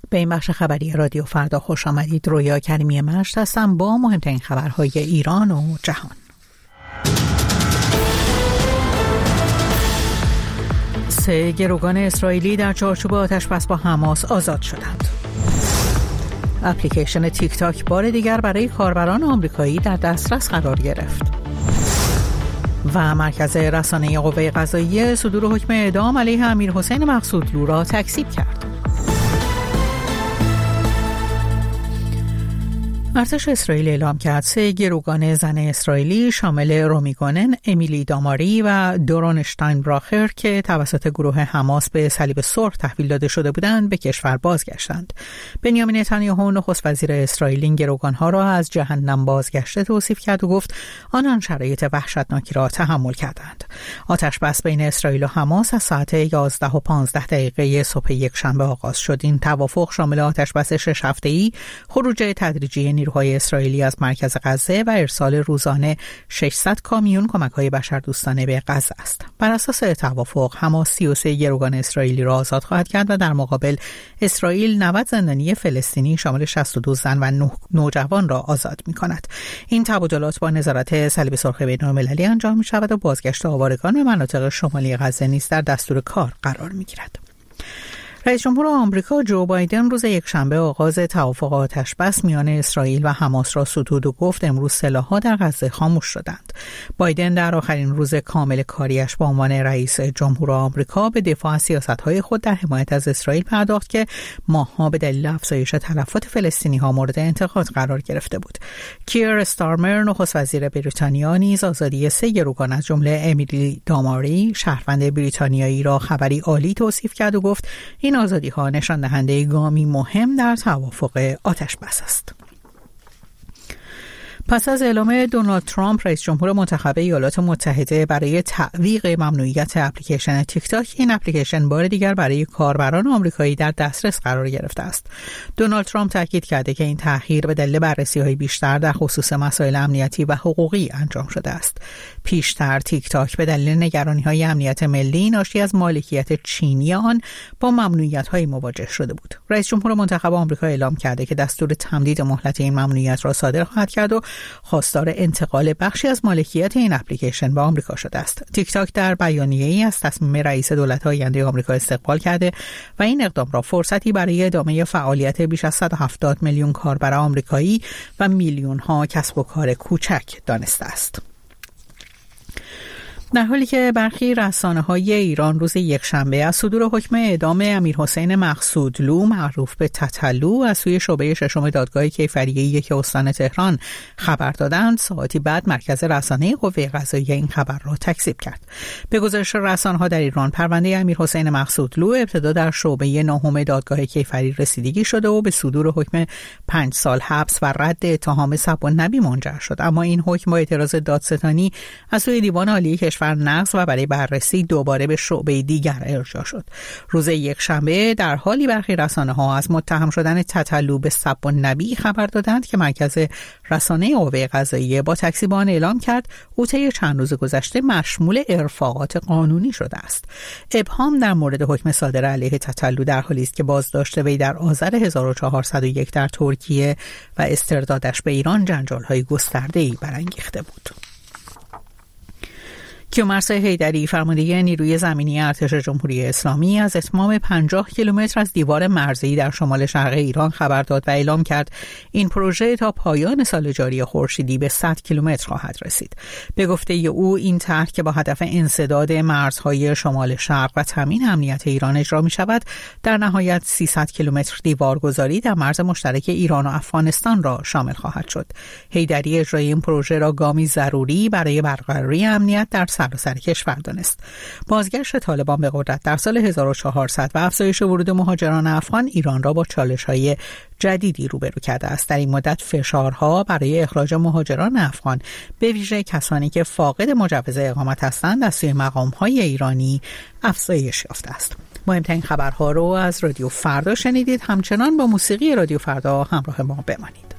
به این بخش خبری رادیو فردا خوش آمدید. رویا کریمی مشت هستم با مهمترین خبرهای ایران و جهان. 3 گروگان اسرائیلی در چارچوب آتش‌بس با حماس آزاد شدند. اپلیکیشن تیک تاک بار دیگر برای کاربران آمریکایی در دسترس قرار گرفت. و مرکز رسانه قوه قضاییه صدور حکم اعدام علیه امیرحسین مقصودلو را تکذیب کرد. ارتش اسرائیل اعلام کرد 3 گروگان زن اسرائیلی شامل رومی گونن، امیلی داماری و دورون اشتاینبراخر که توسط گروه حماس به صلیب سرخ تحویل داده شده بودند به کشور بازگشتند. بنیامین نتانیاهو نخست وزیر اسرائیل این گروگانها را از جهنم بازگشته توصیف کرد و گفت آنان شرایط وحشتناکی را تحمل کردند. آتش‌بس بین اسرائیل و حماس از ساعت 11:15 صبح یکشنبه آغاز شد. این توافق شامل آتش‌بس 6 هفته‌ای، خروج تدریجی نیروهای اسرائیلی از مرکز غزه و ارسال روزانه 600 کامیون کمک‌های بشردوستانه به غزه است. بر اساس توافق حماس 33 گروگان اسرائیلی را آزاد خواهد کرد و در مقابل اسرائیل 90 زندانی فلسطینی شامل 62 زن و 9 نوجوان را آزاد می‌کند. این تبادلات با نظارت صلیب سرخ بین‌المللی انجام می‌شود و بازگشت آوارگان به مناطق شمالی غزه نیز در دستور کار قرار می‌گیرد. رئیس جمهور آمریکا جو بایدن روز یکشنبه آغاز توافق آتش‌بس میان اسرائیل و حماس را ستود و گفت امروز سلاح‌ها در غزه خاموش شدند. بایدن در آخرین روز کامل کاریش به عنوان رئیس جمهور آمریکا به دفاع از سیاست‌های خود در حمایت از اسرائیل پرداخت که ماه‌ها به دلیل افزایش تلفات فلسطینی‌ها مورد انتقاد قرار گرفته بود. کیر استارمر نخست وزیر بریتانیا نیز آزادی 3 گروگان از جمله امیلی داماری شهروند بریتانیایی را خبری عالی توصیف کرد و گفت این آزادی‌ها نشان دهنده گامی مهم در توافق آتش‌بس است. پس از اعلام دونالد ترامپ رئیس جمهور منتخب ایالات متحده برای تعویق ممنوعیت اپلیکیشن تیک تاک، این اپلیکیشن بار دیگر برای کاربران آمریکایی در دسترس قرار گرفته است. دونالد ترامپ تاکید کرده که این تأخیر به دلیل بررسی‌های بیشتر در خصوص مسائل امنیتی و حقوقی انجام شده است. پیشتر تیک تاک به دلیل نگرانی‌های امنیت ملی ناشی از مالکیت چینی آن با ممنوعیت‌های مواجه شده بود. رئیس جمهور منتخب آمریکا اعلام کرده که دستور تمدید مهلت این ممنوعیت را صادر خواهد کرد و خواستار انتقال بخشی از مالکیت این اپلیکیشن به آمریکا شده است. تیک تاک در بیانیه‌ای از تصمیم رئیس دولت آینده آمریکا استقبال کرده و این اقدام را فرصتی برای ادامه فعالیت بیش از 170 میلیون کاربر آمریکایی و میلیون‌ها کسب و کار کوچک دانسته است. در حالی که برخی رسانه‌های ایران روز یکشنبه از صدور حکم اعدام امیرحسین مقصودلو معروف به تتلو از سوی شعبه ششم دادگاه کیفریه 1 استان تهران خبر دادند، ساعتی بعد مرکز رسانه قوه قضاییه این خبر را تکذیب کرد. به گزارش رسانه‌ها در ایران پرونده امیرحسین مقصودلو ابتدا در شعبه 9 دادگاه کیفری رسیدگی شده و به صدور حکم 5 سال حبس و رد اتهام سب و نبی منجر شد، اما این حکم با اعتراض دادستانی از سوی دیوان عالی کشور نقض و برای بررسی دوباره به شعبه دیگر ارجاع شد. روز یکشنبه در حالی برخی رسانه‌ها از متهم شدن تتلو به سب و نبی خبر دادند که مرکز رسانه قوه قضاییه با تکذیب آن اعلام کرد او طی چند روز گذشته مشمول ارفاقات قانونی شده است. ابهام در مورد حکم صادر علیه تتلو در حالی است که بازداشت وی در آذر 1401 در ترکیه و استردادش به ایران جنجال‌های گسترده‌ای برانگیخته بود. کیومرث حیدری فرمانده نیروی زمینی ارتش جمهوری اسلامی از اتمام 50 کیلومتر از دیوار مرزی در شمال شرق ایران خبر داد و اعلام کرد این پروژه تا پایان سال جاری خورشیدی به 100 کیلومتر خواهد رسید. به گفته او این طرح که با هدف انسداد مرزهای شمال شرق و تامین امنیت ایران اجرا می شود، در نهایت 300 کیلومتر دیوارگذاری در مرز مشترک ایران و افغانستان را شامل خواهد شد. حیدری اجرای این پروژه را گامی ضروری برای برقراری امنیت در سراسر کشور دانست. بازگشت طالبان به قدرت در سال 1400 و افزایش ورود مهاجران افغان ایران را با چالش‌های جدیدی روبرو کرده است. در این مدت فشارها برای اخراج مهاجران افغان به ویژه کسانی که فاقد مجوز اقامت هستند از سوی مقام‌های ایرانی افزایش یافته است. مهمترین خبرها رو از رادیو فردا شنیدید. همچنان با موسیقی رادیو فردا همراه ما بمانید.